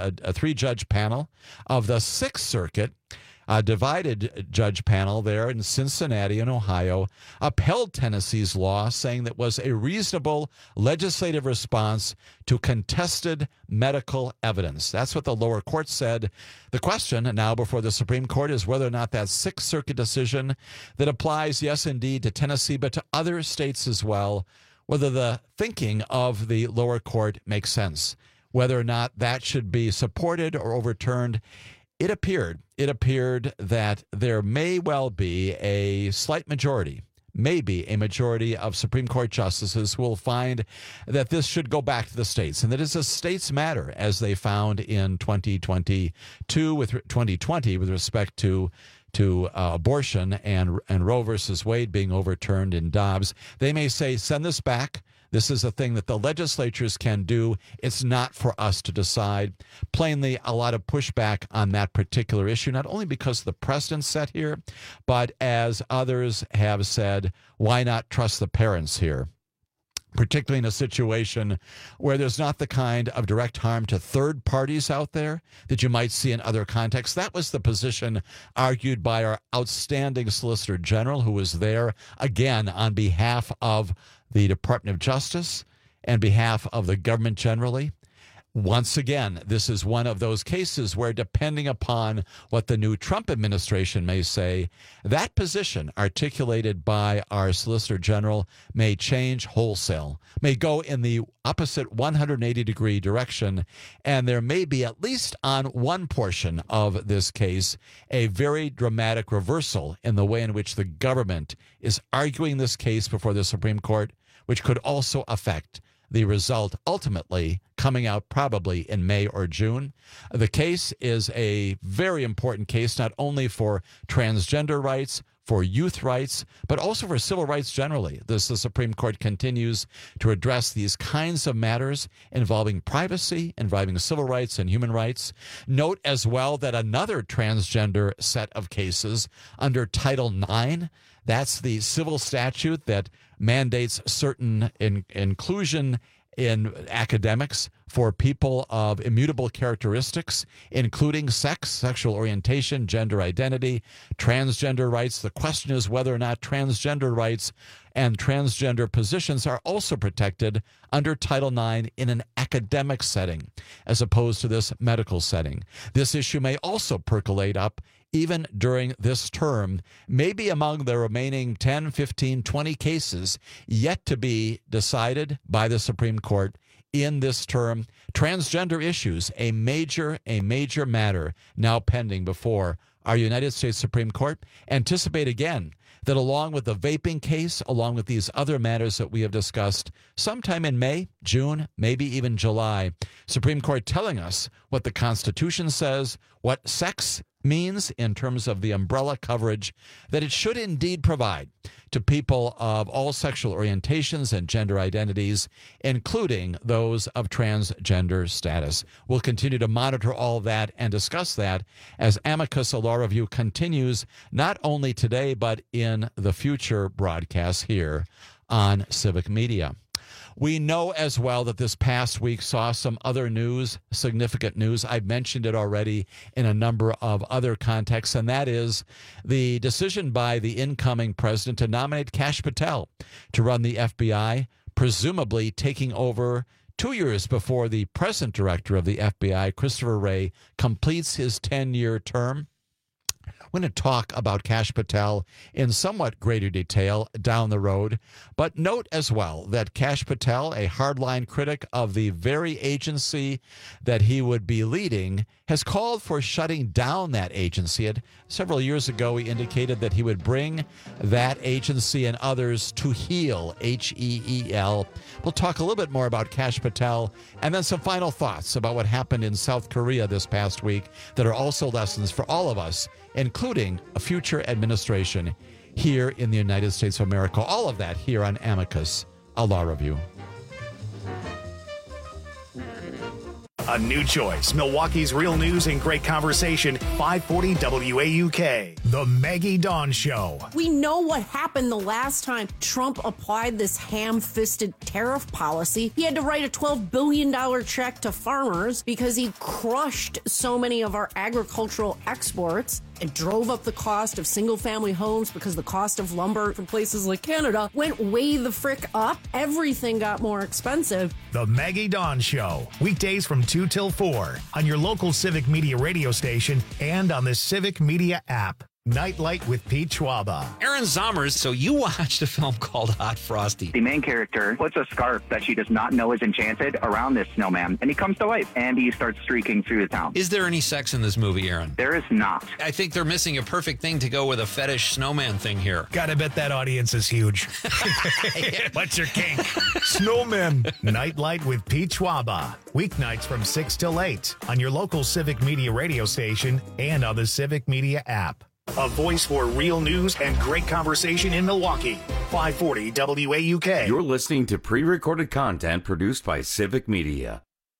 panel of the Sixth Circuit, a divided judge panel there in Cincinnati in Ohio, upheld Tennessee's law, saying that was a reasonable legislative response to contested medical evidence. That's what the lower court said. The question now before the Supreme Court is whether or not that Sixth Circuit decision that applies, yes, indeed, to Tennessee, but to other states as well, whether the thinking of the lower court makes sense, whether or not that should be supported or overturned. It appeared that there may well be a slight majority, maybe a majority of Supreme Court justices who will find that this should go back to the states and that it's a states matter, as they found in 2020 with respect to abortion and Roe versus Wade being overturned in Dobbs. They may say, send this back. This is a thing that the legislatures can do. It's not for us to decide. Plainly, a lot of pushback on that particular issue, not only because of the precedent set here, but as others have said, why not trust the parents here? Particularly in a situation where there's not the kind of direct harm to third parties out there that you might see in other contexts. That was the position argued by our outstanding Solicitor General, who was there, again, on behalf of the Department of Justice and behalf of the government generally. Once again, this is one of those cases where, depending upon what the new Trump administration may say, that position articulated by our Solicitor General may change wholesale, may go in the opposite 180-degree direction, and there may be, at least on one portion of this case, a very dramatic reversal in the way in which the government is arguing this case before the Supreme Court, which could also affect the result ultimately coming out probably in May or June. The case is a very important case, not only for transgender rights, for youth rights, but also for civil rights generally. The Supreme Court continues to address these kinds of matters involving privacy, involving civil rights and human rights. Note as well that another transgender set of cases under Title IX, that's the civil statute that mandates certain inclusion in academics for people of immutable characteristics, including sex, sexual orientation, gender identity, transgender rights. The question is whether or not transgender rights and transgender positions are also protected under Title IX in an academic setting, as opposed to this medical setting. This issue may also percolate up even during this term, maybe among the remaining 10, 15, 20 cases yet to be decided by the Supreme Court in this term. Transgender issues, a major matter now pending before our United States Supreme Court. Anticipate again that along with the vaping case, along with these other matters that we have discussed, sometime in May, June, maybe even July, Supreme Court telling us what the Constitution says, what sex means in terms of the umbrella coverage that it should indeed provide to people of all sexual orientations and gender identities, including those of transgender status. We'll continue to monitor all that and discuss that as Amicus, a law review, continues not only today but in the future broadcasts here on Civic Media. We know as well that this past week saw some other news, significant news. I've mentioned it already in a number of other contexts, and that is the decision by the incoming president to nominate Kash Patel to run the FBI, presumably taking over 2 years before the present director of the FBI, Christopher Wray, completes his 10-year term. We're going to talk about Kash Patel in somewhat greater detail down the road. But note as well that Kash Patel, a hardline critic of the very agency that he would be leading, has called for shutting down that agency. And several years ago, he indicated that he would bring that agency and others to heel, H-E-E-L. We'll talk a little bit more about Kash Patel and then some final thoughts about what happened in South Korea this past week that are also lessons for all of us, including a future administration here in the United States of America. All of that here on Amicus, a law review. A new choice. Milwaukee's real news and great conversation. 540 WAUK. The Maggie Dawn Show. We know what happened the last time Trump applied this ham-fisted tariff policy. He had to write a $12 billion check to farmers because he crushed so many of our agricultural exports. It drove up the cost of single-family homes because the cost of lumber from places like Canada went way the frick up. Everything got more expensive. The Maggie Dawn Show. Weekdays from 2 till 4 on your local Civic Media radio station and on the Civic Media app. Nightlight with Pete Schwaba. Aaron Zommers, so you watched a film called Hot Frosty. The main character puts a scarf that she does not know is enchanted around this snowman, and he comes to life, and he starts streaking through the town. Is there any sex in this movie, Aaron? There is not. I think they're missing a perfect thing to go with a fetish snowman thing here. Gotta bet that audience is huge. What's your kink? Snowmen. Nightlight with Pete Schwaba. Weeknights from 6 till 8 on your local Civic Media radio station and on the Civic Media app. A voice for real news and great conversation in Milwaukee. 540 WAUK. You're listening to pre-recorded content produced by Civic Media.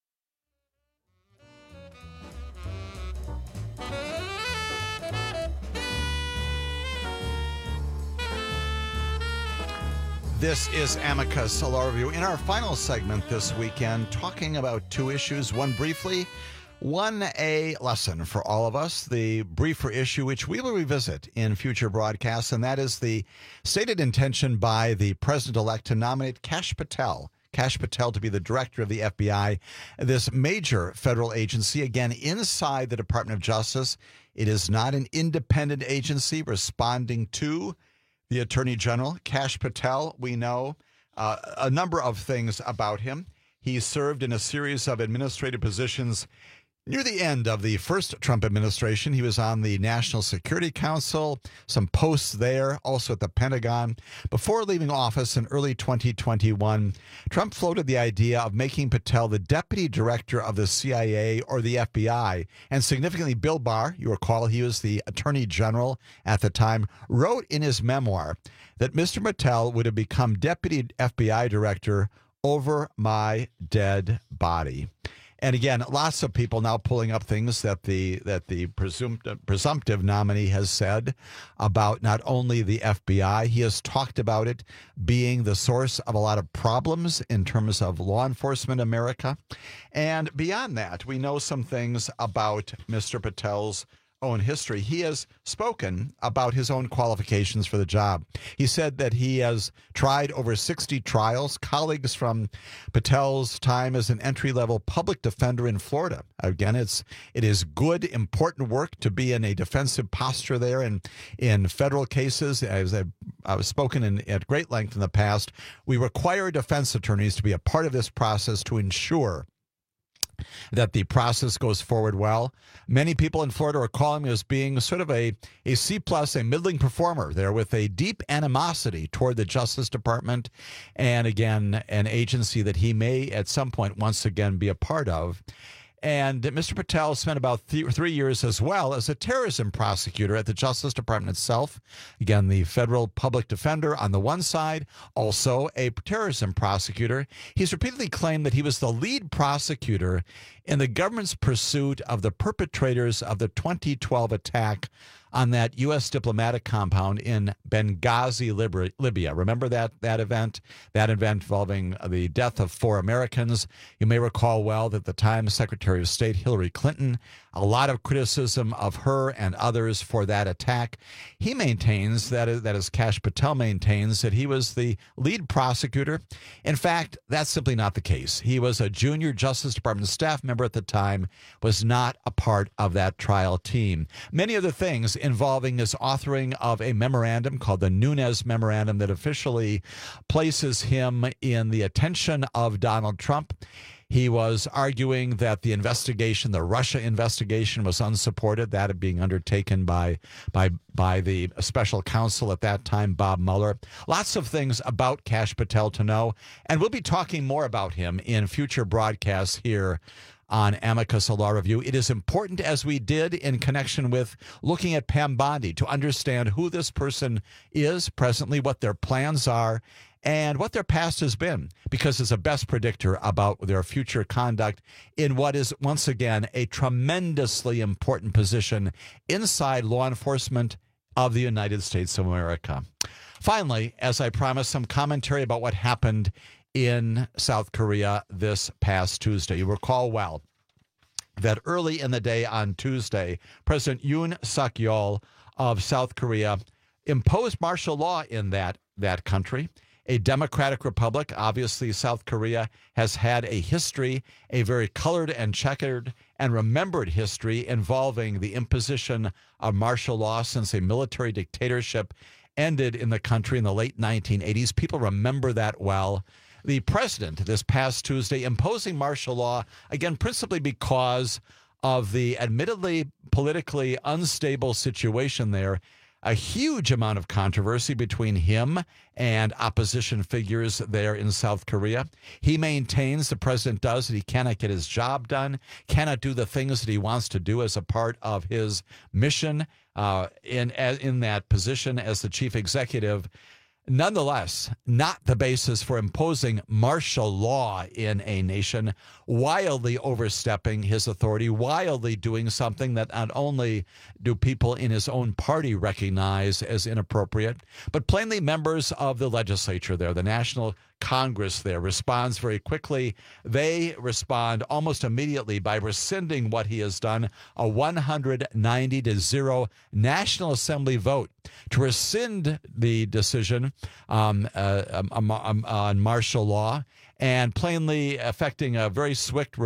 This is Amicus, a law review. In our final segment this weekend, talking about two issues, one briefly, one a lesson for all of us, the briefer issue, which we will revisit in future broadcasts, and that is the stated intention by the president-elect to nominate Kash Patel to be the director of the FBI, this major federal agency, again, inside the Department of Justice. It is not an independent agency responding to the Attorney General. Kash Patel, we know a number of things about him. He served in a series of administrative positions near the end of the first Trump administration. He was on the National Security Council, some posts there, also at the Pentagon. Before leaving office in early 2021, Trump floated the idea of making Patel the deputy director of the CIA or the FBI. And significantly, Bill Barr, you recall he was the Attorney General at the time, wrote in his memoir that Mr. Patel would have become deputy FBI director over my dead body. And again, lots of people now pulling up things that the presumptive nominee has said about not only the FBI. He has talked about it being the source of a lot of problems in terms of law enforcement in America. And beyond that, we know some things about Mr. Patel's own history. He has spoken about his own qualifications for the job. He said that he has tried over 60 trials. Colleagues from Patel's time as an entry-level public defender in Florida. Again, it is good, important work to be in a defensive posture there. And in federal cases, as I've spoken at great length in the past, we require defense attorneys to be a part of this process to ensure that the process goes forward well. Many people in Florida are calling him as being sort of a C+, a middling performer there with a deep animosity toward the Justice Department and, again, an agency that he may at some point once again be a part of. And Mr. Patel spent about 3 years as well as a terrorism prosecutor at the Justice Department itself. Again, the federal public defender on the one side, also a terrorism prosecutor. He's repeatedly claimed that he was the lead prosecutor in the government's pursuit of the perpetrators of the 2012 attack on that U.S. diplomatic compound in Benghazi, Libya. Remember that event? That event involving the death of 4 Americans. You may recall well that at the time, Secretary of State Hillary Clinton, a lot of criticism of her and others for that attack. He maintains, that is Kash Patel maintains, that he was the lead prosecutor. In fact, that's simply not the case. He was a junior Justice Department staff member at the time, was not a part of that trial team. Many other things involving his authoring of a memorandum called the Nunes Memorandum that officially places him in the attention of Donald Trump. He was arguing that the investigation, the Russia investigation, was unsupported, that being undertaken by the special counsel at that time, Bob Mueller. Lots of things about Kash Patel to know, and we'll be talking more about him in future broadcasts here on Amicus Law Review. It is important, as we did in connection with looking at Pam Bondi, to understand who this person is presently, what their plans are, and what their past has been, because it's a best predictor about their future conduct in what is, once again, a tremendously important position inside law enforcement of the United States of America. Finally, as I promised, some commentary about what happened in South Korea this past Tuesday. You recall well that early in the day on Tuesday, President Yoon Suk-yeol of South Korea imposed martial law in that country. A democratic republic. Obviously, South Korea has had a history, a very colored and checkered and remembered history involving the imposition of martial law since a military dictatorship ended in the country in the late 1980s. People remember that well. The president this past Tuesday imposing martial law, again, principally because of the admittedly politically unstable situation there. A huge amount of controversy between him and opposition figures there in South Korea. He maintains, the president does, that he cannot get his job done, cannot do the things that he wants to do as a part of his mission in that position as the chief executive. Nonetheless, not the basis for imposing martial law in a nation, wildly overstepping his authority, wildly doing something that not only do people in his own party recognize as inappropriate, but plainly members of the legislature there, the National Congress there, responds very quickly. They respond almost immediately by rescinding what he has done, a 190-0 National Assembly vote to rescind the decision on martial law, and plainly affecting a very swift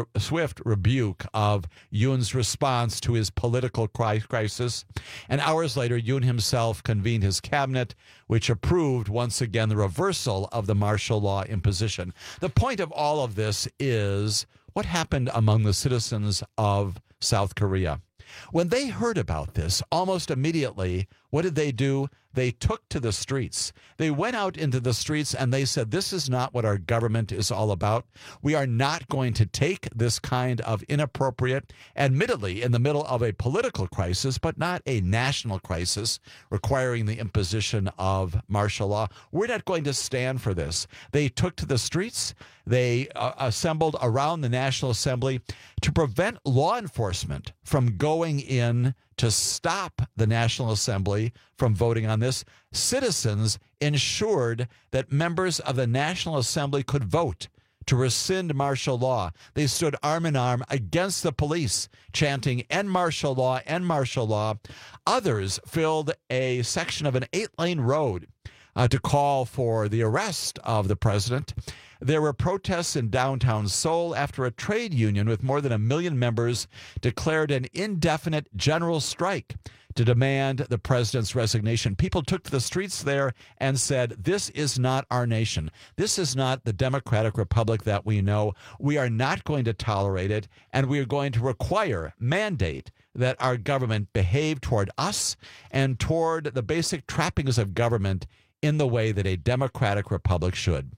rebuke of Yoon's response to his political crisis. And hours later, Yoon himself convened his cabinet, which approved once again the reversal of the martial law imposition. The point of all of this is what happened among the citizens of South Korea. When they heard about this, almost immediately, what did they do? They took to the streets. They went out into the streets and they said, this is not what our government is all about. We are not going to take this kind of inappropriate, admittedly in the middle of a political crisis, but not a national crisis requiring the imposition of martial law. We're not going to stand for this. They took to the streets. They assembled around the National Assembly to prevent law enforcement from going in to stop the National Assembly from voting on this. Citizens ensured that members of the National Assembly could vote to rescind martial law. They stood arm in arm against the police, chanting, "End martial law, end martial law." Others filled a section of an 8-lane road to call for the arrest of the president. There were protests in downtown Seoul after a trade union with more than 1 million members declared an indefinite general strike to demand the president's resignation. People took to the streets there and said, this is not our nation. This is not the democratic republic that we know. We are not going to tolerate it, and we are going to mandate that our government behave toward us and toward the basic trappings of government in the way that a democratic republic should.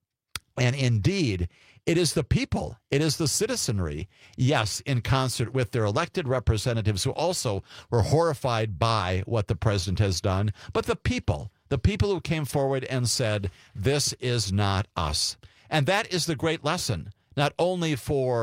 And indeed, it is the people, it is the citizenry, yes, in concert with their elected representatives who also were horrified by what the president has done, but the people who came forward and said, this is not us. And that is the great lesson, not only for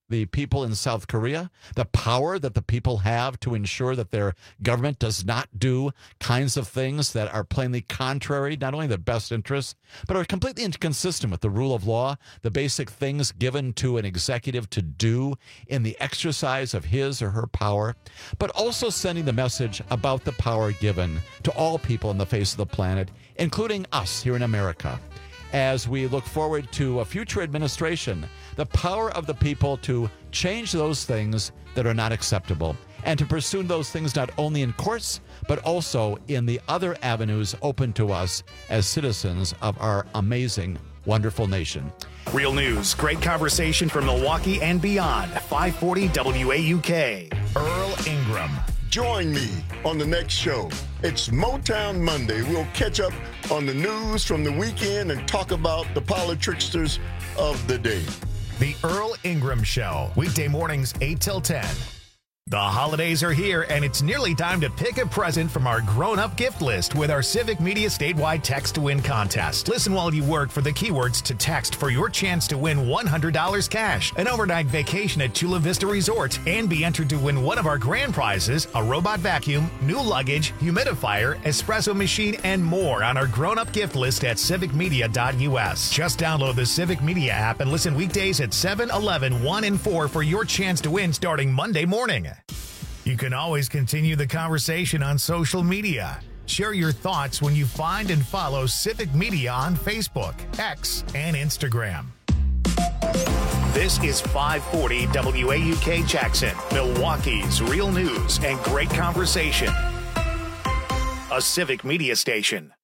the people in South Korea, the power that the people have to ensure that their government does not do kinds of things that are plainly contrary, not only to their best interests, but are completely inconsistent with the rule of law, the basic things given to an executive to do in the exercise of his or her power, but also sending the message about the power given to all people on the face of the planet, including us here in America. As we look forward to a future administration, the power of the people to change those things that are not acceptable and to pursue those things not only in courts, but also in the other avenues open to us as citizens of our amazing, wonderful nation. Real news, great conversation from Milwaukee and beyond. 540 WAUK. Earl Ingram. Join me on the next show. It's Motown Monday. We'll catch up on the news from the weekend and talk about the politricksters of the day. The Earl Ingram Show, weekday mornings 8 till 10. The holidays are here, and it's nearly time to pick a present from our grown-up gift list with our Civic Media statewide Text to Win contest. Listen while you work for the keywords to text for your chance to win $100 cash, an overnight vacation at Chula Vista Resort, and be entered to win one of our grand prizes, a robot vacuum, new luggage, humidifier, espresso machine, and more on our grown-up gift list at civicmedia.us. Just download the Civic Media app and listen weekdays at 7, 11, 1, and 4 for your chance to win starting Monday morning. You can always continue the conversation on social media. Share your thoughts when you find and follow Civic Media on Facebook, X, and Instagram. This is 540 WAUK Jackson, Milwaukee's real news and great conversation. A Civic Media station.